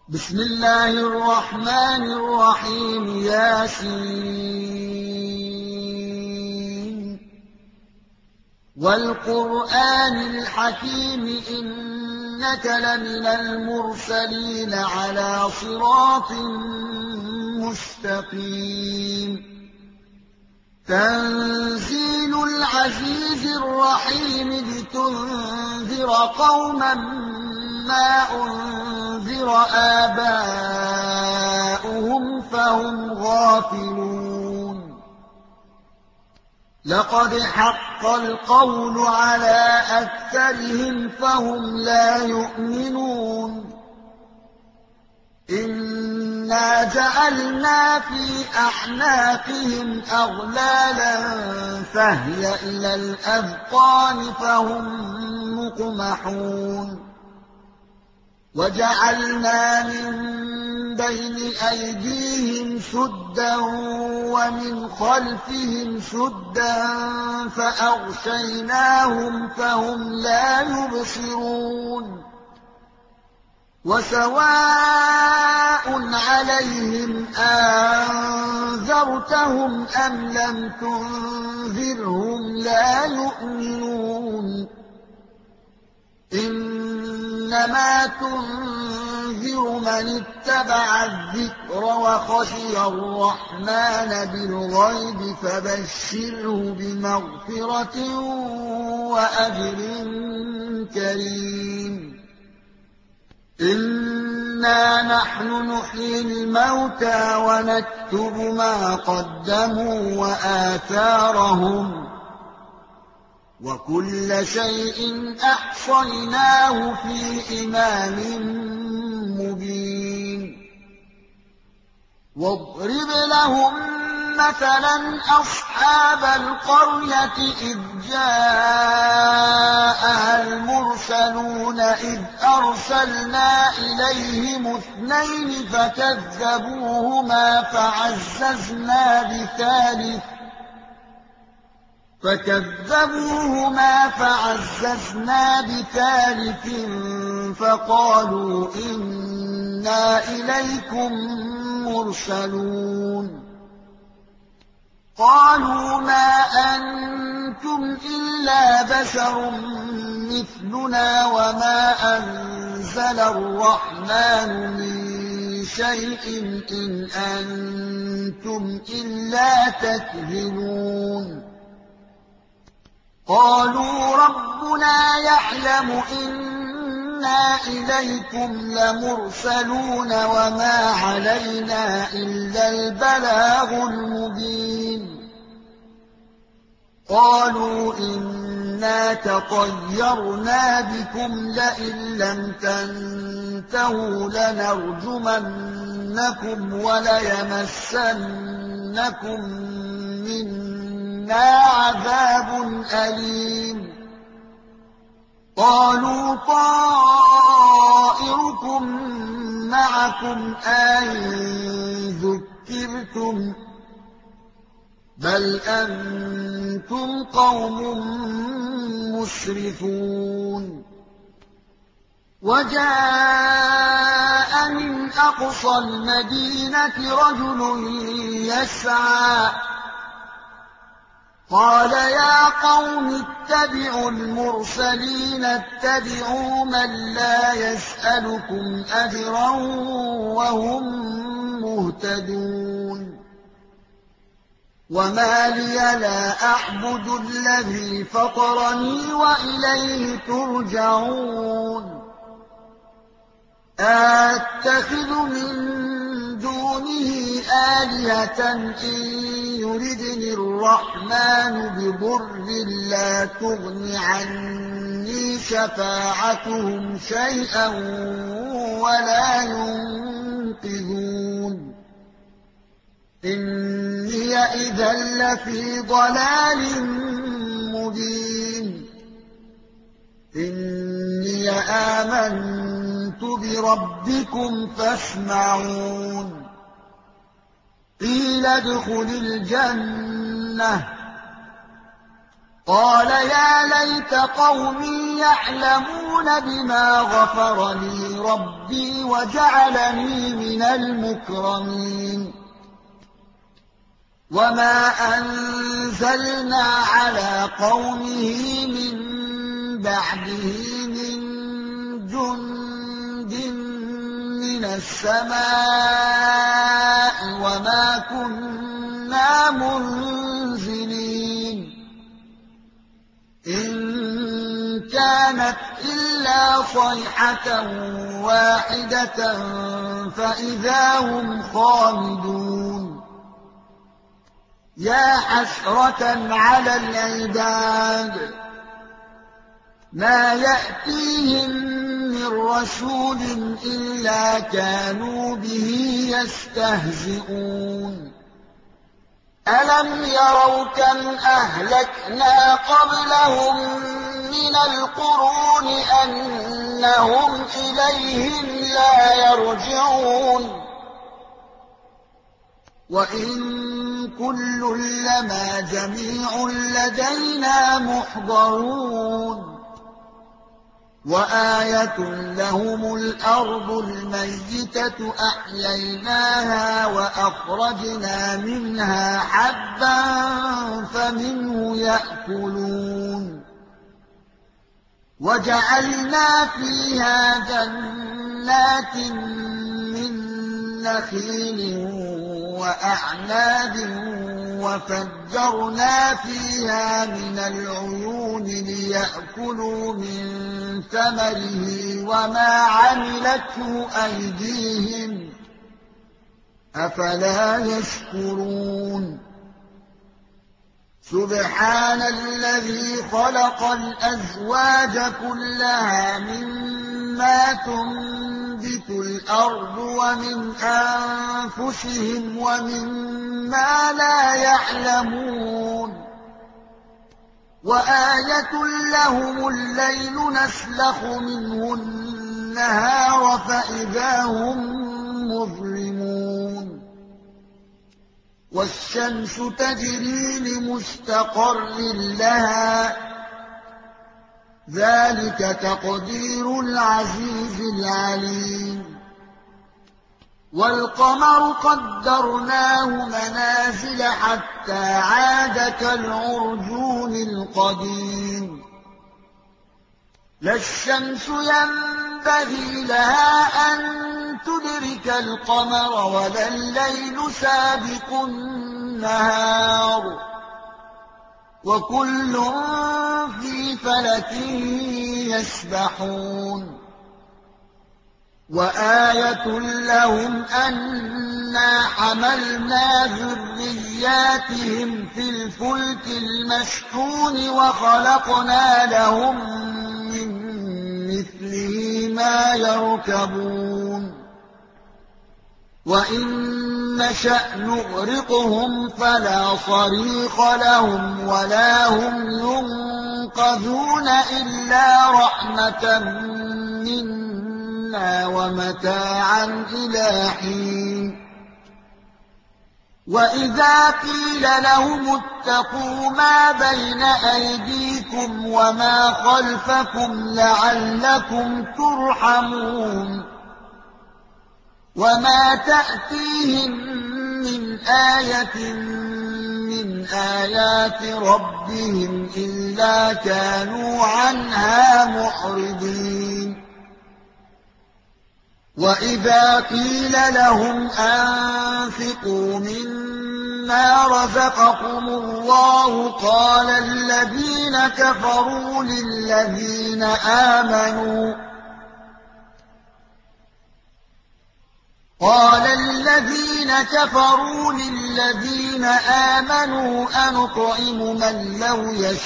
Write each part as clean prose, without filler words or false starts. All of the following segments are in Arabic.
بسم الله الرحمن الرحيم. ياسين والقرآن الحكيم إنك لمن المرسلين على صراط مستقيم. تنزيل العزيز الرحيم لتنذر قوما ما أنذر آباؤهم فهم غافلون. لقد حق القول على أكثرهم فهم لا يؤمنون. إنا جعلنا في أعناقهم أغلالا فهي إلى الأذقان فهم مقمحون. وجعلنا من بين أيديهم سدا ومن خلفهم سدا فأغشيناهم فهم لا يبصرون. وسواء عليهم أنذرتهم أم لم تنذرهم لا يؤمنون. إنما تنذر من اتبع الذكر وخشي الرحمن بالغيب فبشره بمغفرة وأجر كريم. إنا نحن نحيي الموتى ونكتب ما قدموا وآثارهم وكل شيء أحصيناه في إمام مبين. واضرب لهم مثلا أصحاب القرية إذ جاءها المرسلون إذ أرسلنا إليهم اثنين فكذبوهما فعززنا بثالث فقالوا إنا إليكم مرسلون. قالوا ما أنتم إلا بشر مثلنا وما أنزل الرحمن من شيء إن أنتم إلا تكذبون. قالوا ربنا يعلم إنا إليكم لمرسلون وما علينا إلا البلاغ المبين. قالوا إنا تطيرنا بكم لئن لم تنتهوا لنرجمنكم وليمسنكم منا عذاب أليم. قالوا طائركم معكم أئن ذكرتم بل أنتم قوم مسرفون. وجاء من أقصى المدينة رجل يسعى قال يا قوم اتبعوا المرسلين اتبعوا من لا يسألكم أجرا وهم مهتدون. وما لي لا أعبد الذي فطرني وإليه ترجعون. أتخذ من دونه آلهة إن يردني الرحمن بضر لا تغن عني شفاعتهم شيئا ولا ينقذون. إني إذا لفي ضلال مبين. إني آمنت بربكم فاسمعون. قيل ادخل الجنة قال يا ليت قومي يعلمون بما غفر لي ربي وجعلني من المكرمين وما أنزلنا على قومه من بعده من جند من السماء وما كنا منزلين إن كانت إلا صيحة واحدة فإذا هم خامدون يا حسرة على العباد ما يأتيهم من رسول إلا كانوا به يستهزئون ألم يروا كم أهلكنا قبلهم من القرون أنهم إليهم لا يرجعون وإن كل لما جميع لدينا محضرون وآية لهم الأرض الميتة أحييناها وأخرجنا منها حبا فمنه يأكلون وجعلنا فيها جنات من نخيل وأعناب وفجرنا فيها من العيون ليأكلوا من ثمره وما عملته أيديهم أفلا يشكرون سبحان الذي خلق الأزواج كلها مما تنبت الأرض ومن أنفسهم ومما لا يعلمون وآية لهم الليل نسلخ منه النهار فإذا هم مظلمون والشمس تجري لمستقر لها ذلك تقدير العزيز العليم والقمر قدرناه منازل حتى عاد كالعرجون القديم لا الشمس ينبغي لها أن تدرك القمر ولا الليل سابق النهار وكل في فلك يسبحون وآية لهم أنا حملنا ذرياتهم في الفلك المشحون وخلقنا لهم من مثله ما يركبون وإن نشأ نغرقهم فلا صريخ لهم ولا هم ينقذون إلا رحمة منا ومتاعا إلى حين وإذا قيل لهم اتقوا ما بين أيديكم وما خلفكم لعلكم ترحمون وما تأتيهم من آية من آيات ربهم إلا كانوا عنها معرضين وإذا قيل لهم أنفقوا مما رزقكم الله قال الذين كفروا للذين آمنوا أنطعم من لو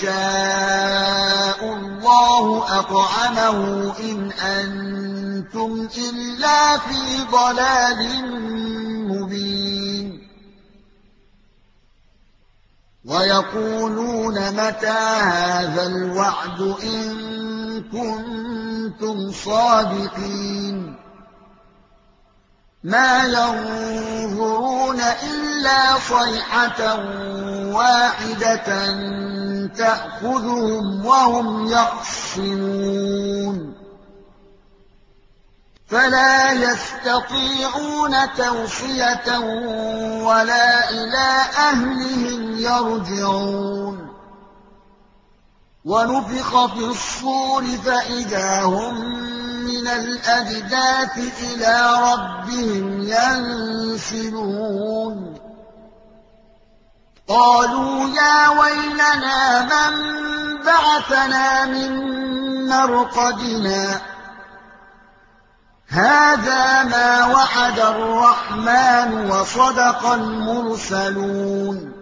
يشاء الله أطعمه إن أنتم إلا في ضلال مبين ويقولون متى هذا الوعد إن كنتم صادقين ما ينظرون إلا صيحة واحدة تأخذهم وهم يخصمون فلا يستطيعون توصية ولا إلى أهلهم يرجعون ونفخ في الصور فإذا هم من الأجداث إلى ربهم ينسلون قالوا يا ويلنا من بعثنا من مرقدنا هذا ما وعد الرحمن وصدق المرسلون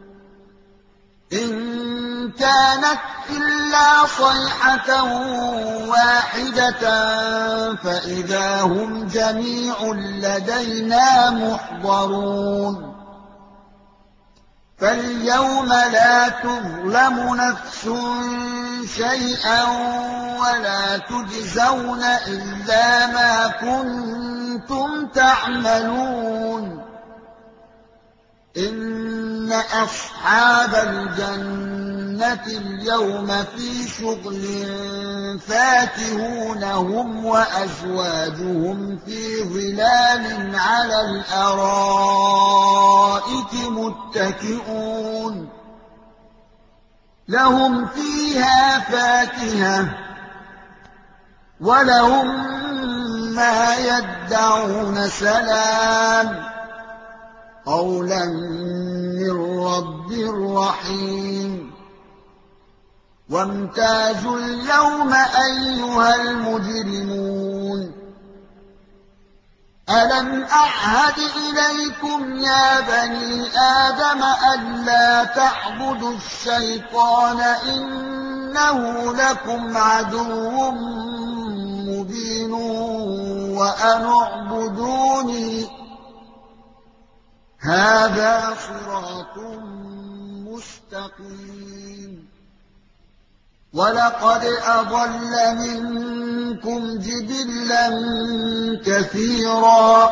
إن كانت إلا صيحة واحدة فإذا هم جميع لدينا محضرون فاليوم لا تظلم نفس شيئا ولا تجزون إلا ما كنتم تعملون إن أصحاب الجنة اليوم في شغل فاكهون هم وأزواجهم في ظلال على الأرائك متكئون لهم فيها فاكهة ولهم ما يدعون سلام قولا من رب رحيم وامتازوا اليوم أيها المجرمون ألم أعهد إليكم يا بني آدم ألا تعبدوا الشيطان إنه لكم عدو مبين وأن اعبدوني هذا صراط مستقيم ولقد أضل منكم جبلا كثيرا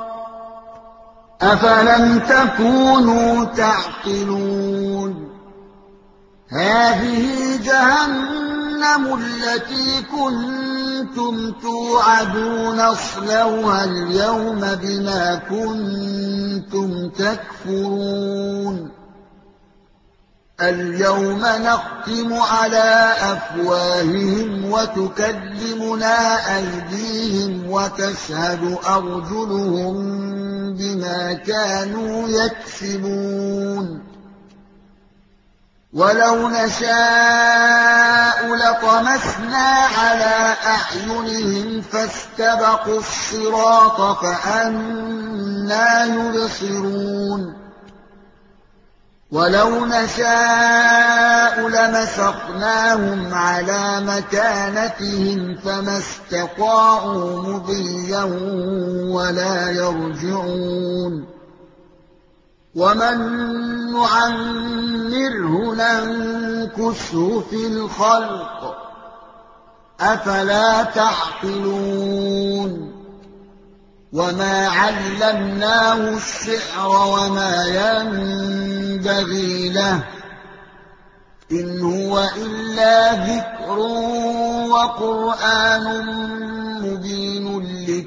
أفلم تكونوا تعقلون هذه جهنم التي كنتم توعدون اصلوها اليوم بما كنتم تكفرون اليوم نختم على أفواههم وتكلمنا أيديهم وتشهد أرجلهم بما كانوا يكسبون ولو نشاء لطمسنا على أعينهم فاستبقوا الصراط فأنى يبصرون ولو نشاء لمسخناهم على مكانتهم فما استطاعوا مضيا ولا يرجعون ومن نعمره ننكسه في الخلق أفلا تعقلون وما علمناه الشعر وما ينبغي له إن هو إلا ذكر وقرآن مبين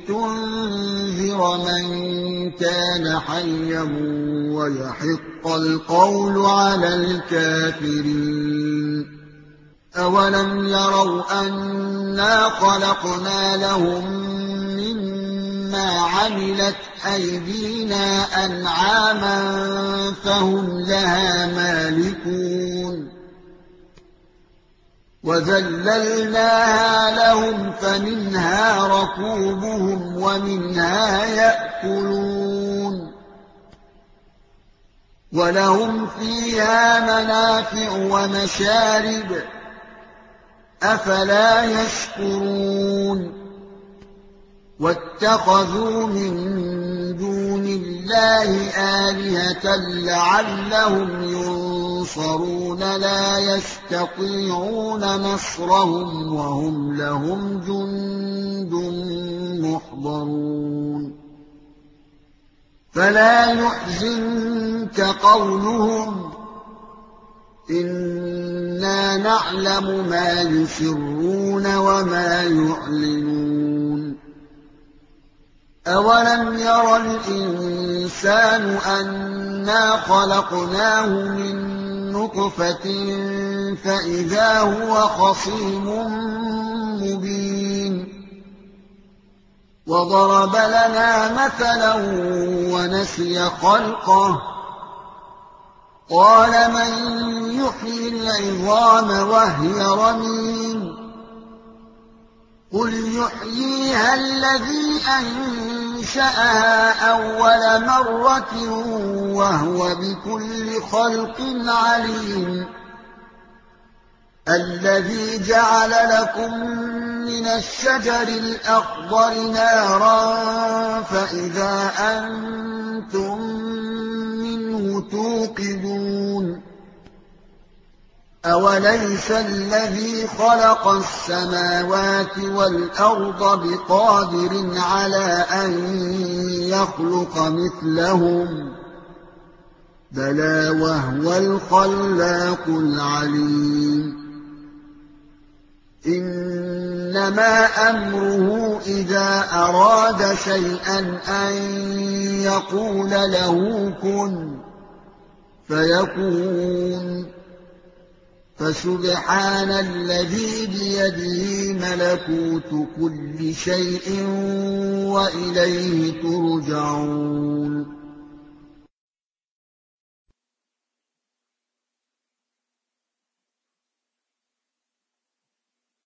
لتنذر من كان حيا ويحق القول على الكافرين أولم يروا أنا خلقنا لهم مما عملت أيدينا أنعاما فهم لها مالكون وذللناها لهم فمنها ركوبهم ومنها يأكلون ولهم فيها منافع ومشارب أفلا يشكرون واتخذوا من دون الله آلهة لعلهم ينصرون لا يستطيعون نصرهم وهم لهم جند محضرون فلا يحزنك قولهم إنا نعلم ما يسرون وما يعلنون أَوَلَمْ يَرَ الْإِنسَانُ أَنَّا خَلَقْنَاهُ مِن نُّطْفَةٍ فَإِذَا هُوَ خَصِيمٌ مُّبِينٌ وَضَرَبَ لَنَا مَثَلًا وَنَسِيَ خَلْقَهُ قَالَ مَن يُحْيِي الْعِظَامَ وَهِيَ رَمِيمٌ قُلْ يُحْيِيهَا الَّذِي أَنشَأَهَا أَوَّلَ مَرَّةٍ وَهُوَ بِكُلِّ خَلْقٍ عَلِيمٌ الَّذِي جَعَلَ لَكُم مِّنَ الشَّجَرِ الْأَخْضَرِ نَارًا فَإِذَا أَنتُم مِّنْهُ تُوقِدُونَ أَوَلَيْسَ الَّذِي خَلَقَ السَّمَاوَاتِ وَالْأَرْضَ بِقَادِرٍ عَلَىٰ أَن يَخْلُقَ مِثْلَهُم بَلَىٰ وَهُوَ الْخَلَّاقُ الْعَلِيمُ إِنَّمَا أَمْرُهُ إِذَا أَرَادَ شَيْئًا أَن يَقُولَ لَهُ كُن فَيَكُونُ فَسُبْحَانَ الَّذِي بِيَدِهِ مَلَكُوتُ كُلِّ شَيْءٍ وَإِلَيْهِ تُرْجَعُونَ